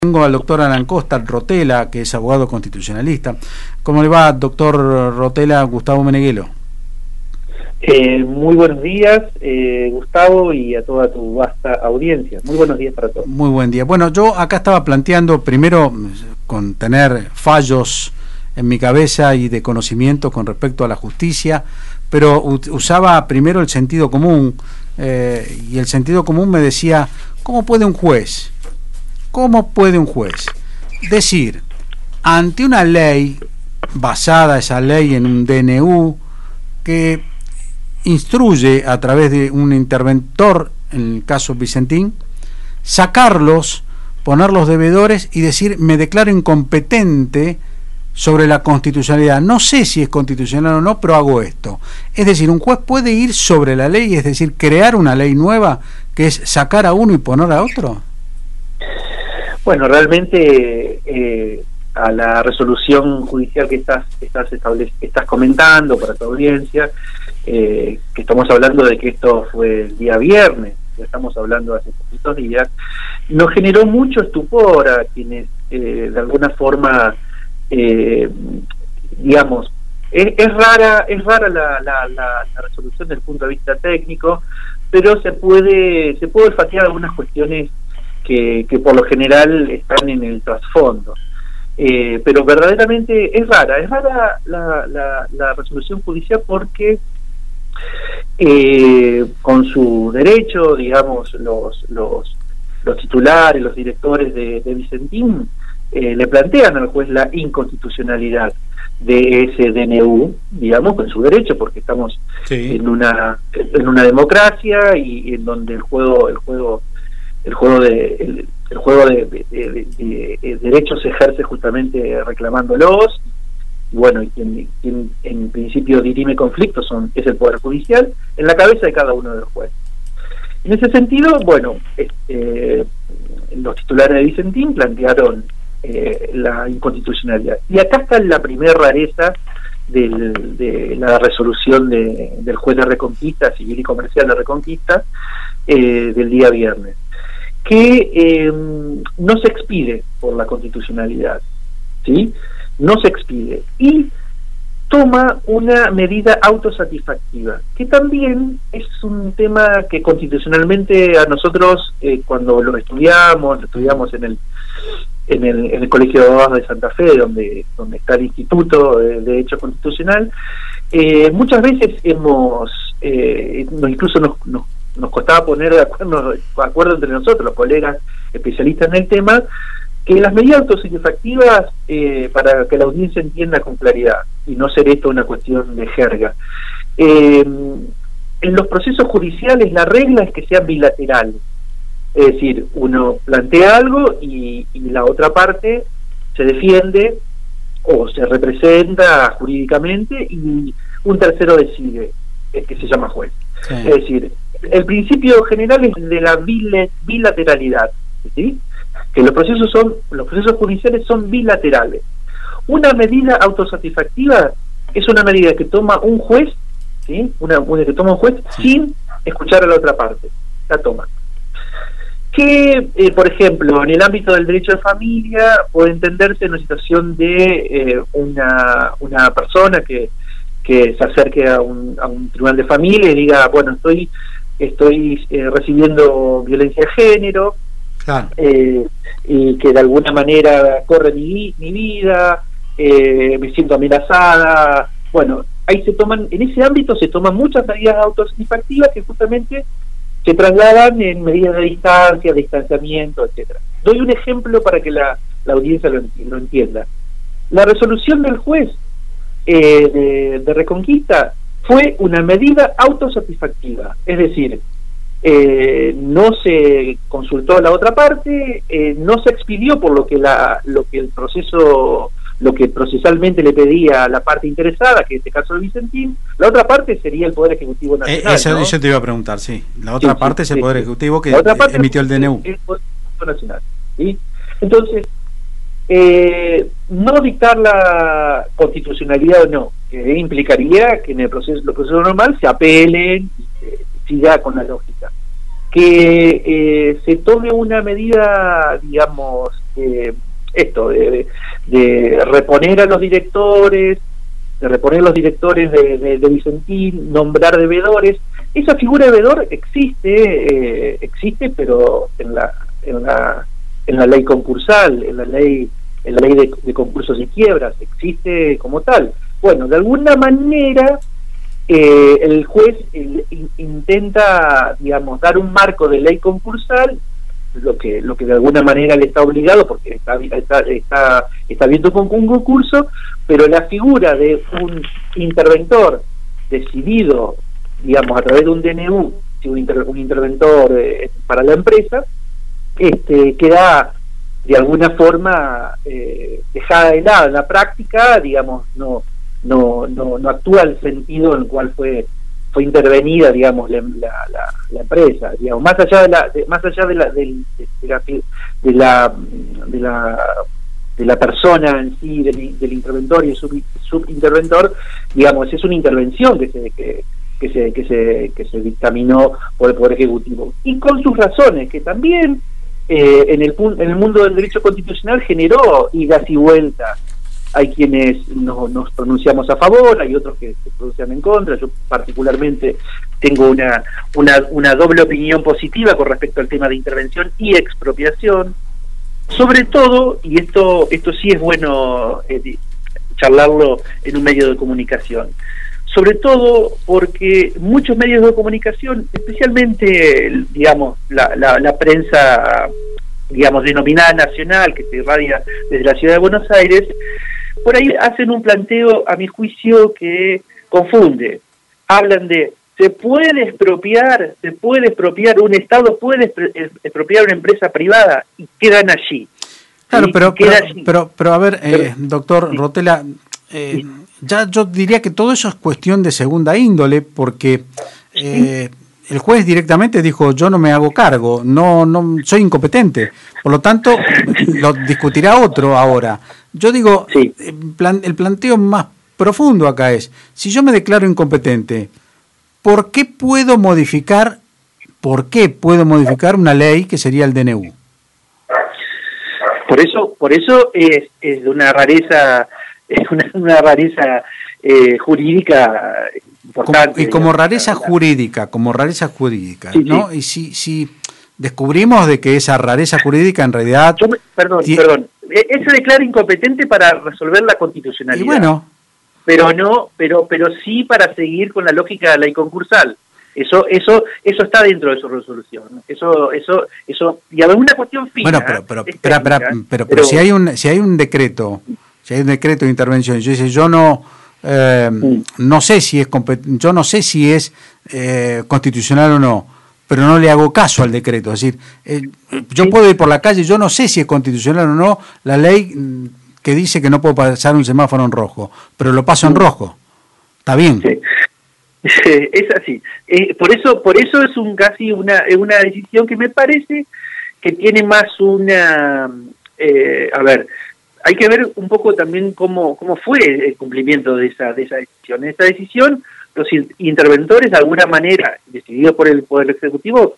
Tengo al doctor Alan Costa Rotela, que es abogado constitucionalista. ¿Cómo le va, doctor Rotela? Gustavo Meneghelo. Muy buenos días, Gustavo, y a toda tu vasta audiencia. Muy buenos días para todos. Muy buen día. Bueno, yo acá estaba planteando, primero, con tener fallos en mi cabeza y de conocimiento con respecto a la justicia, pero usaba primero el sentido común, y el sentido común me decía, ¿cómo puede un juez decir, ante una ley, basada esa ley en un DNU, que instruye a través de un interventor, en el caso Vicentín, sacarlos, poner los deudores y decir, me declaro incompetente sobre la constitucionalidad? No sé si es constitucional o no, pero hago esto. Es decir, un juez puede ir sobre la ley, es decir, crear una ley nueva, que es sacar a uno y poner a otro. Bueno, realmente a la resolución judicial que estás comentando para tu audiencia, que estamos hablando de que esto fue el día viernes, ya estamos hablando hace poquitos días, nos generó mucho estupor a quienes de alguna forma, digamos, es rara la resolución desde el punto de vista técnico, pero se puede olfatear algunas cuestiones que por lo general están en el trasfondo, pero verdaderamente es rara la resolución judicial, porque con su derecho, digamos, los titulares, los directores de Vicentín le plantean al juez la inconstitucionalidad de ese DNU, digamos, con su derecho, porque estamos en una democracia y en donde el juego de derechos se ejerce justamente reclamándolos. Y bueno, y quien en principio dirime conflictos es el Poder Judicial, en la cabeza de cada uno de los jueces. En ese sentido, bueno, los titulares de Vicentín plantearon la inconstitucionalidad. Y acá está la primera rareza de la resolución del juez de Reconquista, civil y comercial de Reconquista, del día viernes, que no se expide por la constitucionalidad, ¿sí? No se expide y toma una medida autosatisfactiva, que también es un tema que constitucionalmente a nosotros, cuando lo estudiamos en el Colegio de Abogados de Santa Fe, donde está el Instituto de Derecho Constitucional, muchas veces incluso nos costaba poner de acuerdo entre nosotros, los colegas especialistas en el tema, que las medidas autosatisfactivas, para que la audiencia entienda con claridad y no ser esto una cuestión de jerga, en los procesos judiciales la regla es que sean bilaterales, es decir, uno plantea algo y la otra parte se defiende o se representa jurídicamente y un tercero decide, que se llama juez. Sí. Es decir, el principio general es de la bilateralidad, ¿sí? Que los procesos judiciales son bilaterales. Una medida autosatisfactiva es una medida que toma un juez, ¿sí? Una que toma un juez sin escuchar a la otra parte, la toma. Que, por ejemplo, en el ámbito del derecho de familia puede entenderse en una situación de una persona que se acerque a un tribunal de familia y diga, bueno, estoy recibiendo violencia de género, claro, y que de alguna manera corre mi vida, me siento amenazada. Bueno, ahí en ese ámbito se toman muchas medidas autosatisfactivas que justamente se trasladan en medidas de distancia, distanciamiento, etcétera. Doy un ejemplo para que la audiencia lo entienda. La resolución del juez de Reconquista fue una medida autosatisfactiva, es decir, no se consultó a la otra parte, no se expidió por lo que procesalmente le pedía a la parte interesada, que en este caso el Vicentín. La otra parte sería el Poder Ejecutivo Nacional. Eso te iba a preguntar, sí. La otra parte es el Poder Ejecutivo que emitió el DNU. El Poder Ejecutivo Nacional, ¿sí? Entonces, no dictar la constitucionalidad o no, que implicaría que en el proceso normal se apelen y se siga con la lógica. que se tome una medida, digamos, de reponer a los directores, de Vicentín, nombrar devedores. Esa figura de devedor existe, pero en la ley concursal, en la ley de concursos y quiebras, existe como tal. Bueno, de alguna manera el juez intenta, digamos, dar un marco de ley concursal, lo que de alguna manera le está obligado, porque está abierto con un concurso, pero la figura de un interventor decidido, digamos, a través de un DNU, un interventor para la empresa, queda de alguna forma dejada de lado en la práctica, digamos, no actúa el sentido en el cual fue intervenida, digamos, la empresa, digamos, más allá de la persona en sí, del interventor y el subinterventor, digamos, es una intervención que se dictaminó por el Poder Ejecutivo, y con sus razones, que también en el mundo del derecho constitucional generó idas y vueltas. Hay quienes nos pronunciamos a favor, hay otros que se pronuncian en contra. Yo particularmente tengo una doble opinión positiva con respecto al tema de intervención y expropiación, sobre todo, y esto sí es bueno charlarlo en un medio de comunicación, sobre todo porque muchos medios de comunicación, especialmente, digamos, la prensa, digamos, denominada nacional, que se irradia desde la ciudad de Buenos Aires, por ahí hacen un planteo, a mi juicio, que confunde. Hablan de, se puede expropiar un Estado, puede expropiar una empresa privada, y quedan allí. Claro, pero a ver, doctor Rotella, ya yo diría que todo eso es cuestión de segunda índole, porque el juez directamente dijo, yo no me hago cargo, no soy incompetente, por lo tanto lo discutirá otro ahora. Yo digo, sí, el planteo más profundo acá es, si yo me declaro incompetente, ¿por qué puedo modificar una ley que sería el DNU? Por eso es de una rareza, jurídica importante. Y como rareza jurídica, sí, ¿no? Sí. Y si descubrimos de que esa rareza jurídica en realidad... Perdón. Él se declara incompetente para resolver la constitucionalidad. Y bueno. Pero sí para seguir con la lógica de la ley concursal. Eso está dentro de su resolución. Eso y a ver, una cuestión fina. Bueno, pero si hay un decreto de intervención, yo dice, yo no sé si es constitucional o no, pero no le hago caso al decreto. Es decir, yo puedo ir por la calle, yo no sé si es constitucional o no la ley que dice que no puedo pasar un semáforo en rojo, pero lo paso en rojo. ¿Está bien? Sí. Es así. Por eso es casi una decisión que me parece que tiene más una... a ver, hay que ver un poco también cómo fue el cumplimiento de esa decisión. Esta decisión, los interventores, de alguna manera, decididos por el Poder Ejecutivo,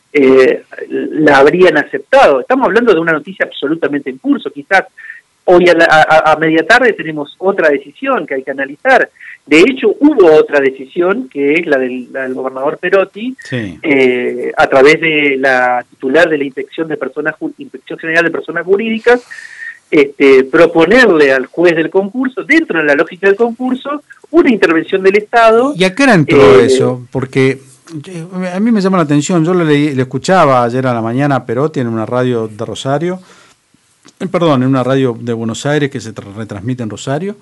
la habrían aceptado. Estamos hablando de una noticia absolutamente en curso. Quizás hoy a media tarde tenemos otra decisión que hay que analizar. De hecho, hubo otra decisión, que es la del gobernador Perotti, sí, a través de la titular de la Inspección General de Personas Jurídicas, proponerle al juez del concurso, dentro de la lógica del concurso, una intervención del Estado. ¿Y a qué hora entró eso? Porque a mí me llama la atención, yo le escuchaba ayer a la mañana a Perotti en una radio de Rosario, en una radio de Buenos Aires que se retransmite en Rosario,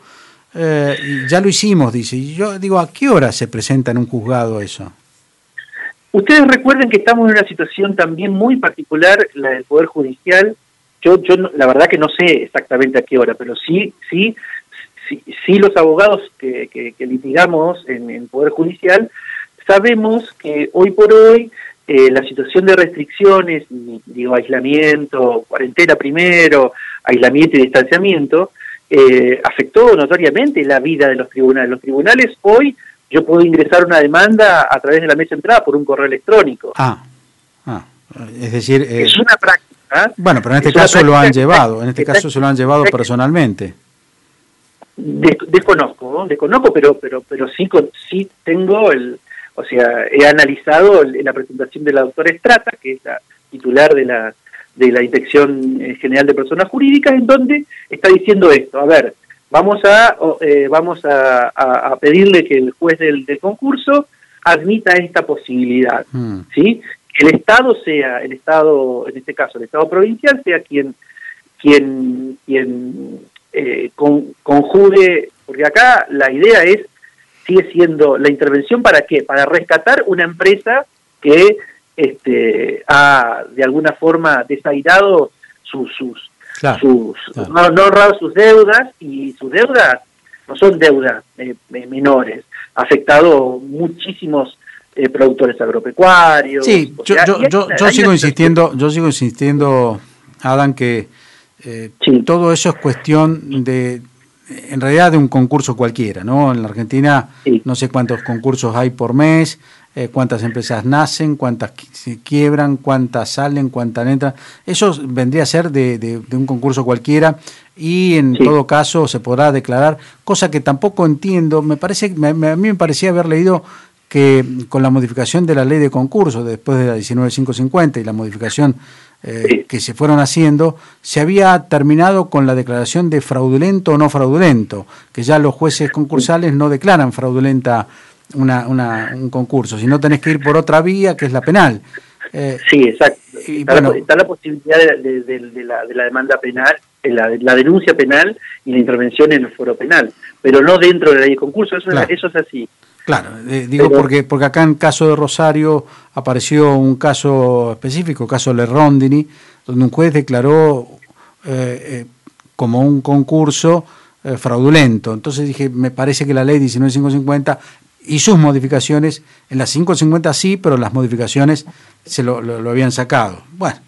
y ya lo hicimos, dice, y yo digo, ¿a qué hora se presenta en un juzgado eso? Ustedes recuerden que estamos en una situación también muy particular, la del Poder Judicial. Yo la verdad que no sé exactamente a qué hora, pero sí los abogados que litigamos en el Poder Judicial sabemos que hoy por hoy la situación de restricciones, digo, aislamiento, cuarentena primero, aislamiento y distanciamiento, afectó notoriamente la vida de los tribunales. Los tribunales hoy, yo puedo ingresar una demanda a través de la mesa de entrada por un correo electrónico. Es decir, es una práctica. Bueno, pero en este caso lo han llevado, en este caso se lo han llevado personalmente. Desconozco, pero sí tengo o sea, he analizado la presentación de la doctora Estrata, que es la titular de la Inspección General de Personas Jurídicas, en donde está diciendo esto: a ver, vamos a pedirle que el juez del concurso admita esta posibilidad, ¿sí? Que el Estado, en este caso el Estado provincial, sea quien conjugue, porque acá la idea sigue siendo la intervención. ¿Para qué? Para rescatar una empresa que ha de alguna forma desairado no ahorrado sus deudas, y sus deudas no son deudas menores, ha afectado muchísimos productores agropecuarios. Sí, yo sigo insistiendo, Adam, que todo eso es cuestión en realidad de un concurso cualquiera, ¿no? En la Argentina no sé cuántos concursos hay por mes, cuántas empresas nacen, cuántas se quiebran, cuántas salen, cuántas entran. Eso vendría a ser de un concurso cualquiera, y en todo caso se podrá declarar, cosa que tampoco entiendo. A mí me parecía haber leído que con la modificación de la ley de concursos después de la 19.550 y la modificación que se fueron haciendo, se había terminado con la declaración de fraudulento o no fraudulento, que ya los jueces concursales no declaran fraudulenta un concurso, sino tenés que ir por otra vía, que es la penal. Sí, exacto. Está la posibilidad de la demanda penal, la denuncia penal y la intervención en el foro penal, pero no dentro de la ley de concurso. Eso es así. Claro, digo porque acá en caso de Rosario apareció un caso específico, caso Lerrondini, donde un juez declaró como un concurso fraudulento. Entonces dije, me parece que la ley 19.550 y sus modificaciones, en las 550 sí, pero las modificaciones se lo habían sacado. Bueno,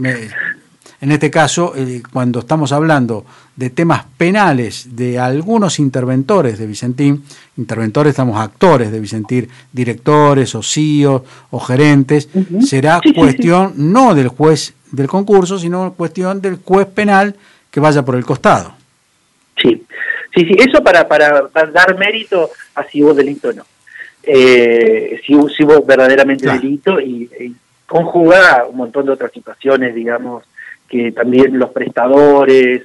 en este caso, cuando estamos hablando de temas penales de algunos interventores de Vicentín, estamos actores de Vicentín, directores o CEOs o gerentes, será cuestión no del juez del concurso, sino cuestión del juez penal que vaya por el costado. Sí, eso para dar mérito a si hubo delito o no. Si hubo verdaderamente delito, y conjuga un montón de otras situaciones, digamos, que también los prestadores,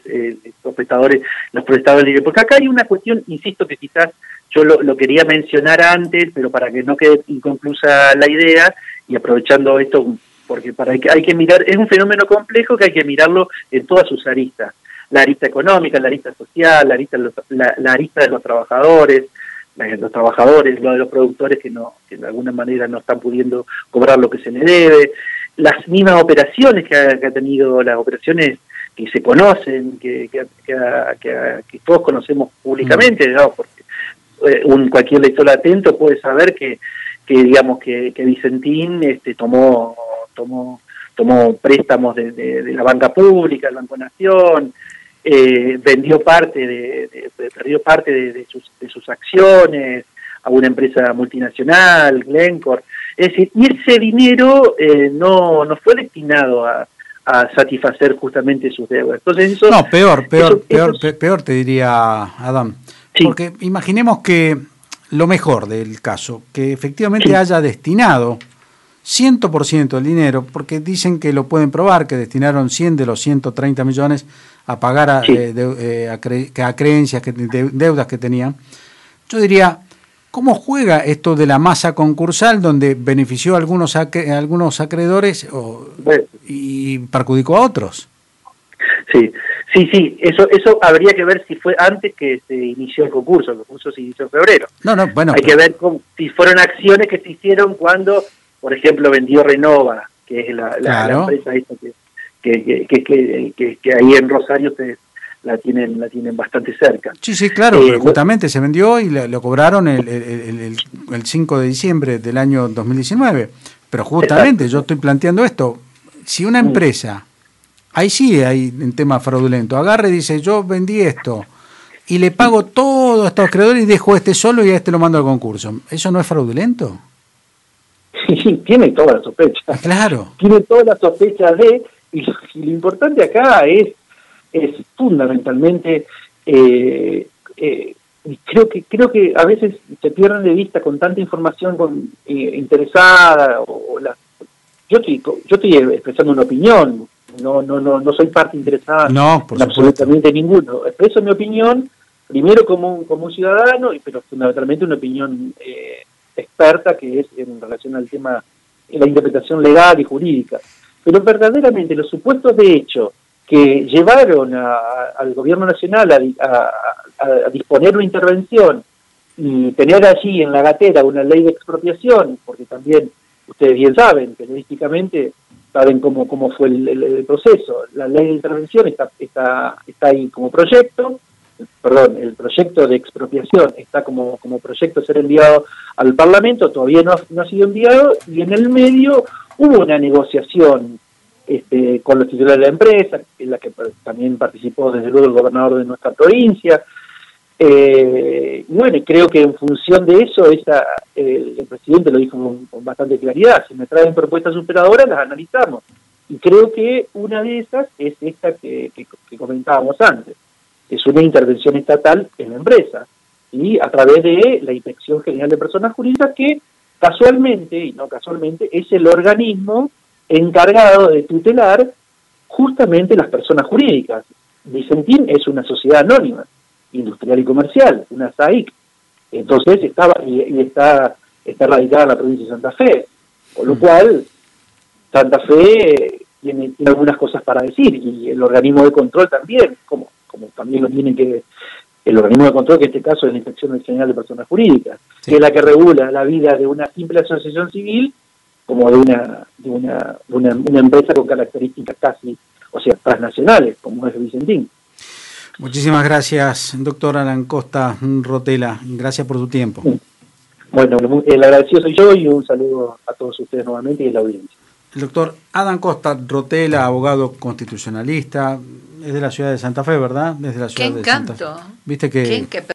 porque acá hay una cuestión, insisto, que quizás yo lo quería mencionar antes, pero para que no quede inconclusa la idea, y aprovechando esto, porque hay que mirar, es un fenómeno complejo que hay que mirarlo en todas sus aristas: la arista económica, la arista social, la arista de los trabajadores, lo de los productores que de alguna manera no están pudiendo cobrar lo que se les debe, las mismas operaciones que ha tenido, las operaciones que se conocen, que todos conocemos públicamente, ¿no? Porque cualquier lector atento puede saber que Vicentín tomó préstamos de la banca pública, el Banco Nación, perdió parte de sus acciones a una empresa multinacional, Glencore. Es decir, y ese dinero no fue destinado a satisfacer justamente sus deudas. Entonces eso, peor te diría, Adam. Sí. Porque imaginemos que lo mejor del caso, que efectivamente haya destinado 100% del dinero, porque dicen que lo pueden probar, que destinaron 100 de los 130 millones a pagar a creencias, deudas que tenían. Yo diría, ¿cómo juega esto de la masa concursal, donde benefició a algunos acreedores y perjudicó a otros? Sí, eso habría que ver si fue antes que se inició el concurso se inició en febrero. Hay que ver si fueron acciones que se hicieron cuando, por ejemplo, vendió Renova, que es la empresa esta que ahí en Rosario ustedes la tienen bastante cerca. Sí, claro, pero justamente se vendió y lo cobraron el 5 de diciembre del año 2019. Pero justamente yo estoy planteando esto: si una empresa, ahí sí hay un tema fraudulento, agarra y dice, yo vendí esto y le pago todo a estos acreedores y dejo solo y a lo mando al concurso, ¿eso no es fraudulento? Sí, tiene toda la sospecha. Claro. Tiene toda la sospecha y lo importante acá es fundamentalmente, creo que a veces se pierden de vista con tanta información interesada, yo estoy expresando una opinión, no soy parte interesada en absolutamente ninguno. Expreso mi opinión, primero como un ciudadano, pero fundamentalmente una opinión experta que es en relación al tema de la interpretación legal y jurídica. Pero verdaderamente los supuestos de hecho que llevaron al gobierno nacional a disponer una intervención y tener allí en la gatera una ley de expropiación, porque también ustedes bien saben, periodísticamente saben cómo fue el proceso. La ley de intervención está ahí como proyecto, el proyecto de expropiación está como proyecto a ser enviado al Parlamento, todavía no ha sido enviado, y en el medio hubo una negociación con los titulares de la empresa, en la que también participó desde luego el gobernador de nuestra provincia. Bueno, creo que en función de eso, el presidente lo dijo con bastante claridad: si me traen propuestas superadoras, las analizamos. Y creo que una de esas es esta que comentábamos antes. Es una intervención estatal en la empresa, y a través de la Inspección General de Personas Jurídicas, que casualmente, y no casualmente, es el organismo encargado de tutelar justamente las personas jurídicas. Vicentín es una sociedad anónima, industrial y comercial, una SAIC. Entonces está radicada en la provincia de Santa Fe, con lo cual Santa Fe tiene algunas cosas para decir, y el organismo de control también, como también lo tiene que el organismo de control, que en este caso es la Inspección General de Personas Jurídicas, sí, que es la que regula la vida de una simple asociación civil como de una empresa con características casi, transnacionales, como es Vicentín. Muchísimas gracias, doctor Alan Costa Rotela. Gracias por tu tiempo. Bueno, el agradecido soy yo, y un saludo a todos ustedes nuevamente y a la audiencia. El doctor Adán Costa Rotela, abogado constitucionalista, es de la ciudad de Santa Fe, ¿verdad? Desde la ciudad de Santa Fe. ¡Qué encanto! Viste que